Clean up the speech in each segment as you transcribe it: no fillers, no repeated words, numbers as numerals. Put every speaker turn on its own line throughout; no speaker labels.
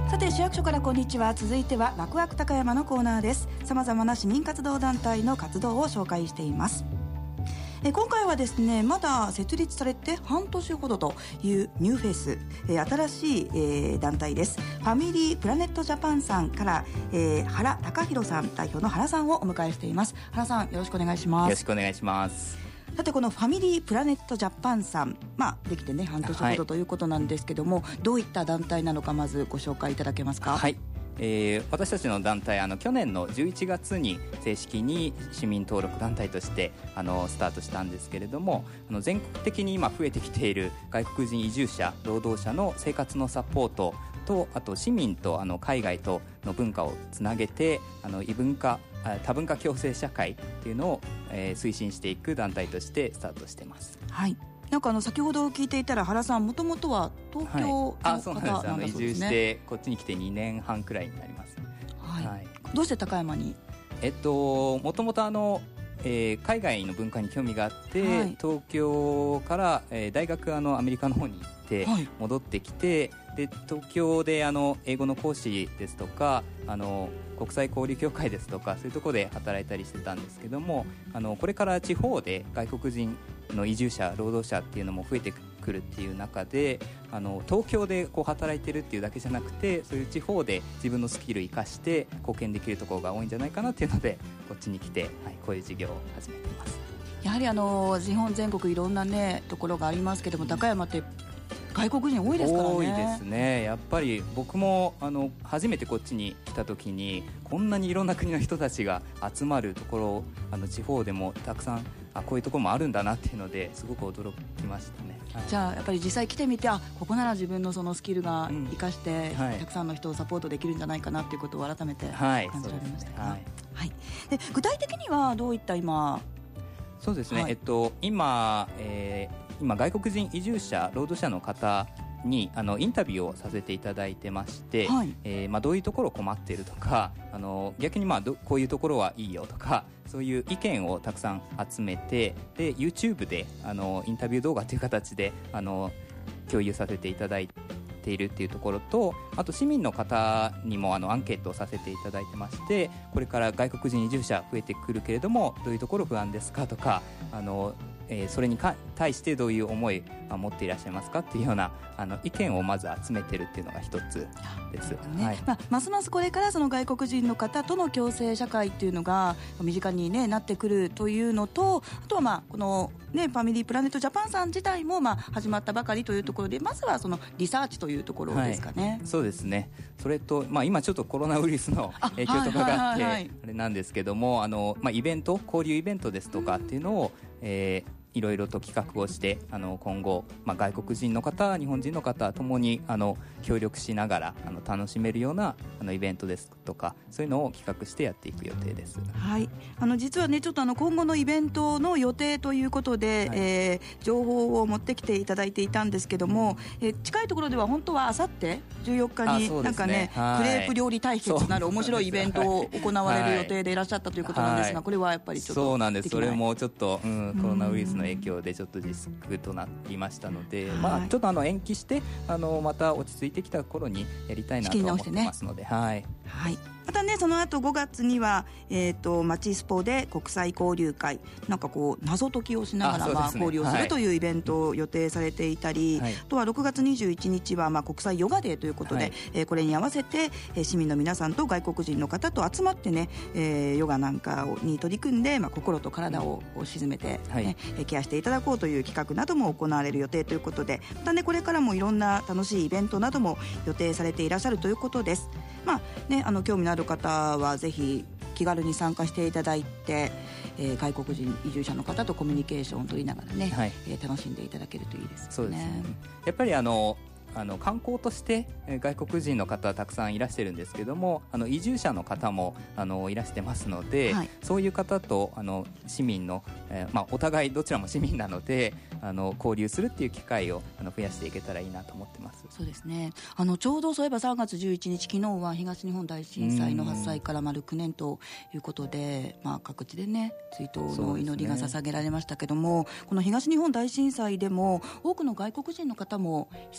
さて、市役所からこんにちは。続いてはワクワク高山のコーナーです。さまざまな市民活動団体の活動を紹介しています。今回はですね、まだ設立されて半年ほどというニューフェイス、新しい、団体です。ファミリープラネットジャパンさんから、原貴弘さん、代表の原さんをお迎えしています。原さん、よろしくお願いします。
よろしくお願いします。
さて、このファミリープラネットジャパンさん、できてね半年ほどということなんですけども、どういった団体なのか、まずご紹介いただけますか。
はい、私たちの団体、去年の11月に正式に市民登録団体としてスタートしたんですけれども、全国的に今増えてきている外国人移住者、労働者の生活のサポートと、あと市民と海外との文化をつなげて異文化多文化共生社会っていうのを、推進していく団体としてスタートしています。
はい、なんか先ほど聞いていたら、原さんもともとは東京の方なんだそうですね。
そうなんです。移住してこっちに来て2年半くらいになります。
はいはい、どうして高山に？
もともと海外の文化に興味があって、はい、東京から、大学アメリカの方に行って戻ってきて、はい、で東京で英語の講師ですとか国際交流協会ですとか、そういうところで働いたりしてたんですけども、これから地方で外国人の移住者、労働者っていうのも増えてくるっていう中で、東京で働いてるっていうだけじゃなくて、そういう地方で自分のスキルを生かして貢献できるところが多いんじゃないかなっていうので、こっちに来て、こういう事業を始めています。
やはり日本全国いろんなねところがありますけども、高山って外国人多いですからね。
多いですね。やっぱり僕も初めてこっちに来た時に、こんなにいろんな国の人たちが集まるところ、地方でもたくさんこういうところもあるんだなっていうので、すごく驚きましたね。はい、
じゃあやっぱり実際来てみて、ここなら自分のそのスキルが生かして、はい、たくさんの人をサポートできるんじゃないかなっていうことを改めて感じられましたか？はい、はい、で具体的にはどういった
そうですね、
はい、
今外国人移住者、労働者の方にインタビューをさせていただいてまして、はい、どういうところ困っているとか、逆にこういうところはいいよとか、そういう意見をたくさん集めて、で YouTube でインタビュー動画という形で共有させていただいているっていうところと、あと市民の方にもアンケートをさせていただいてまして、これから外国人移住者増えてくるけれども、どういうところ不安ですかとか、それに対してどういう思いを持っていらっしゃいますかっていうような意見をまず集めてるっていうのが一つです、ね。はい、
ますますこれからその外国人の方との共生社会っていうのが身近に、なってくるというのと、あとはこの、ファミリープラネットジャパンさん自体も始まったばかりというところで、まずはそのリサーチというところですかね。
はい、そうですね。それと、今ちょっとコロナウイルスの影響とかがあってあれなんですけども、イベント、交流イベントですとかっていうのを、いろいろと企画をして今後、外国人の方、日本人の方ともに協力しながら楽しめるようなイベントですとか、そういうのを企画してやっていく予定です。
はい、実はね、ちょっと今後のイベントの予定ということで、はい、情報を持ってきていただいていたんですけども、近いところでは本当はあさって14日になんかね、はい、クレープ料理対決なる面白いイベントを行われる予定でいらっしゃったということなんですが、はい、これはやっぱりちょっと
そうなんです。それもちょっと、コロナウイルスの影響でちょっとリスクとなりましたので、はい、ちょっと延期してまた落ち着いてきた頃にやりたいなと思ってますので、はい、はい、
またね、その後5月には、マチスポで国際交流会、なんか謎解きをしながら、交流をするというイベントを予定されていたり、はい、あとは6月21日は国際ヨガデーということで、はい、これに合わせて市民の皆さんと外国人の方と集まってね、ヨガなんかに取り組んで、心と体を沈めて、はい、ケアしていただこうという企画なども行われる予定ということで、またね、これからもいろんな楽しいイベントなども予定されていらっしゃるということです。興味のある方はぜひ気軽に参加していただいて、外国人移住者の方とコミュニケーションを取りながらね、はい、楽しんでいただけるといいですね。
そうですね。やっぱり観光として外国人の方たくさんいらしてるんですけども、移住者の方もいらしてますので、はい、そういう方と市民の、お互いどちらも市民なので交流するっていう機会を増やしていけたらいいなと思ってます。
そうですね。ちょうどそういえば3月11日、昨日は東日本大震災の発災から丸9年ということで、各地でね、追悼の祈りが捧げられましたけども、この東日本大震災でも多くの外国人の方も被災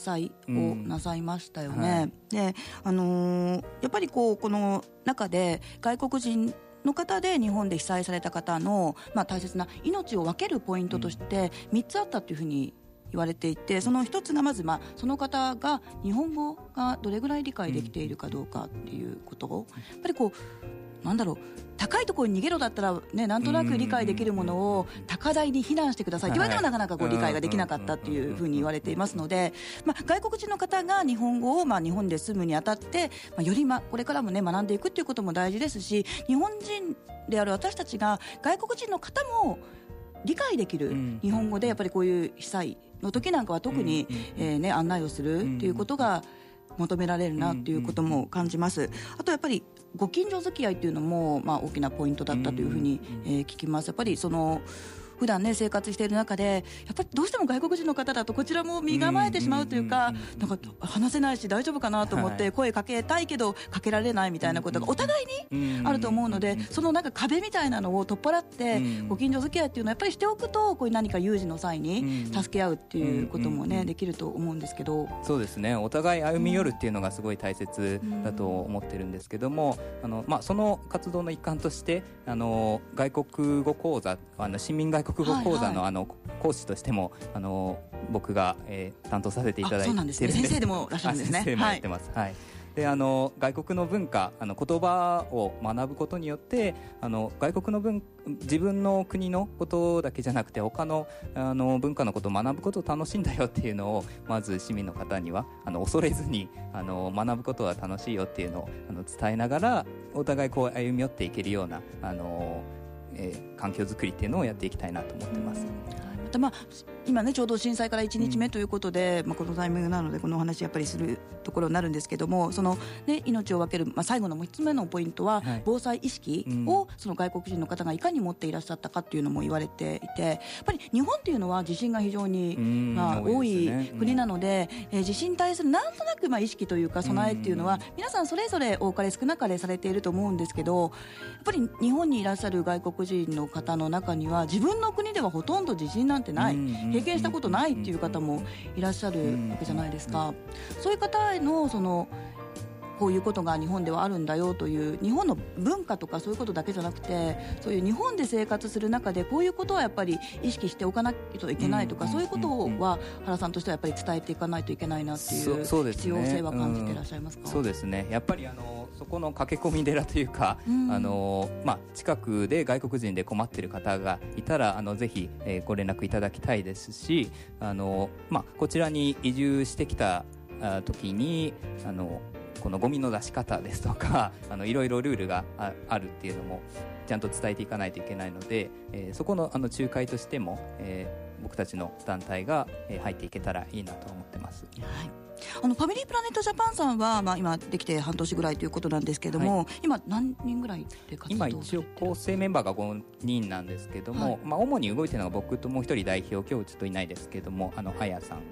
をなさいましたよね。で、やっぱりこの中で外国人の方で日本で被災された方の、大切な命を分けるポイントとして3つあったというふうに言われていて、その一つがまず、その方が日本語がどれぐらい理解できているかどうかっていうことを、やっぱり高いところに逃げろだったら、なんとなく理解できるものを高台に避難してくださいって言われてもなかなか理解ができなかったっていうふうに言われていますので、外国人の方が日本語を日本で住むにあたって、よりこれからも学んでいくっていうことも大事ですし、日本人である私たちが外国人の方も理解できる日本語でやっぱりこういう被災の時なんかは特に、案内をするっていうことが求められるなということも感じます。あとやっぱりご近所付き合いというのも、大きなポイントだったというふうに、聞きます。やっぱり普段生活している中でやっぱりどうしても外国人の方だとこちらも身構えてしまうというか、なんか話せないし大丈夫かなと思って声かけたいけどかけられないみたいなことがお互いにあると思うので、そのなんか壁みたいなのを取っ払ってご近所付き合いっていうのはやっぱりしておくと、こういう何か有事の際に助け合うっていうこともできると思うんですけど。
そうですね、お互い歩み寄るっていうのがすごい大切だと思ってるんですけども、その活動の一環として外国語講座、市民外国語講座の、講師としても僕が、担当させていただいているんです。
先生でもいらっしゃるんですね。
先生もやってます。で外国の文化言葉を学ぶことによって外国の自分の国のことだけじゃなくて他の文化のことを学ぶことを楽しいんだよっていうのをまず市民の方には恐れずに学ぶことは楽しいよっていうのを伝えながら、お互いこう歩み寄っていけるような環境づくりっていうのをやっていきたいなと思ってます。
また今ちょうど震災から1日目ということで、このタイミングなのでこのお話やっぱりするところになるんですけども、命を分ける、最後の3つ目のポイントは、防災意識をその外国人の方がいかに持っていらっしゃったかっていうのも言われていて、やっぱり日本っていうのは地震が非常に、多い国なので、地震に対するなんとなく意識というか備えっていうのは皆さんそれぞれ多かれ少なかれされていると思うんですけど、やっぱり日本にいらっしゃる外国人の方の中には自分の国ではほとんど地震なんてない、経験したことないっていう方もいらっしゃるわけじゃないですか。そういう方へのこういうことが日本ではあるんだよという日本の文化とかそういうことだけじゃなくて、そういう日本で生活する中でこういうことはやっぱり意識しておかないといけないとか、そういうことは原さんとしてはやっぱり伝えていかないといけないなっていう必要性は感じていらっしゃいますか？
そうですね、やっぱりそこの駆け込み寺というか、近くで外国人で困っている方がいたらぜひ、ご連絡いただきたいですし、こちらに移住してきた時にこのゴミの出し方ですとかいろいろルールがあるっていうのもちゃんと伝えていかないといけないので、そこの仲介としても、僕たちの団体が入っていけたらいいなと思ってます。
ファミリープラネットジャパンさんは、今できて半年ぐらいということなんですけれども、今何人ぐらいで活動されている？
今一応構成メンバーが5人なんですけども、主に動いているのが僕ともう一人代表、今日ちょっといないですけどもあやさん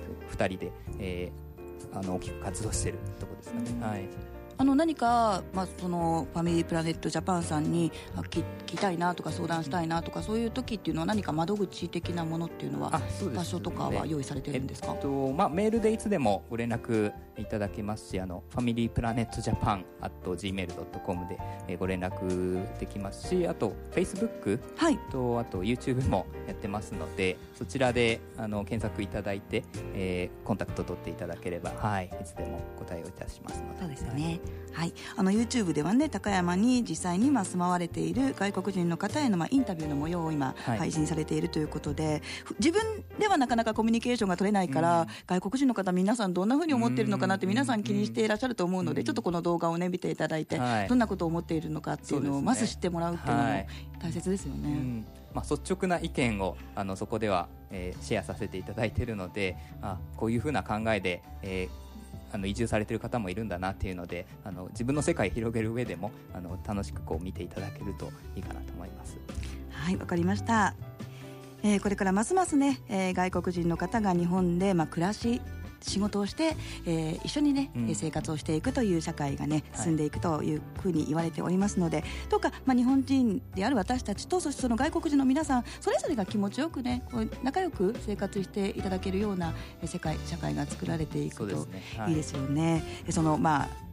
2人で、大きく活動しているところですかね。
何か、そのファミリープラネットジャパンさんに聞きたいなとか相談したいなとか、そういう時っていうのは何か窓口的なものっていうのは場所とかは用意されてるんですか？
メールでいつでもご連絡いただけますし、ファミリープラネットジャパン @gmail.com で、ご連絡できますし、あと Facebook とあと YouTube もやってますので、そちらで検索いただいて、コンタクト取っていただければ、いつでも答えをいたしますので。
そうですよね。YouTube では高山に実際に住まわれている外国人の方へのインタビューの模様を今配信されているということで、自分ではなかなかコミュニケーションが取れないから、外国人の方皆さんどんな風に思っているのかなって皆さん気にしていらっしゃると思うので、ちょっとこの動画を見ていただいて、どんなことを思っているのかっていうのをまず知ってもらうっていうのも大切ですよね。
率直な意見をそこでは、シェアさせていただいているので、こういう風な考えで、移住されている方もいるんだなっていうので、自分の世界を広げる上でも楽しく見ていただけるといいかなと思います。
わかりました。これからますます外国人の方が日本で暮らし仕事をして、一緒にね、生活をしていくという社会がね進んでいくというふうに言われておりますので、どうか、日本人である私たちと、そしてその外国人の皆さんそれぞれが気持ちよくねこう仲良く生活していただけるような社会が作られていくといいですよね。その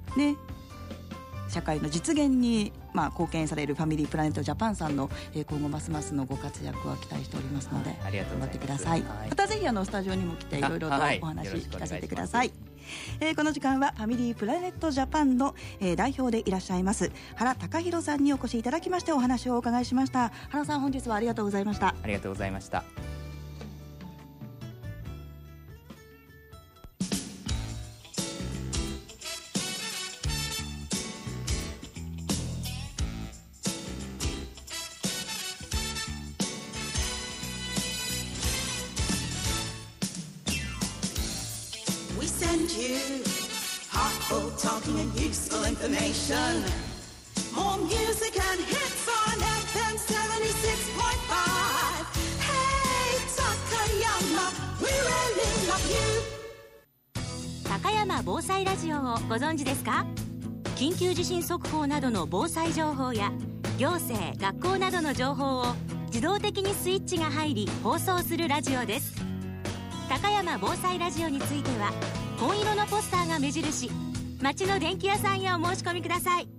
社会の実現に貢献されるファミリープラネットジャパンさんの今後ますますのご活躍は期待しておりますので、頑張ってください。またぜひスタジオにも来ていろいろとお話聞かせてください。この時間はファミリープラネットジャパンの代表でいらっしゃいます原貴弘さんにお越しいただきましてお話をお伺いしました。原さん、本日はありがとうございました。
ありがとうございました。
Heartful talking and useful information. More music and hits on FM 76.5. Hey, Takayama, we really love you.
高山防災ラジオをご存知ですか？緊急地震速報などの防災情報や行政・学校などの情報を自動的にスイッチが入り放送するラジオです。高山防災ラジオについては紺色のポスターが目印、町の電気屋さんへお申し込みください。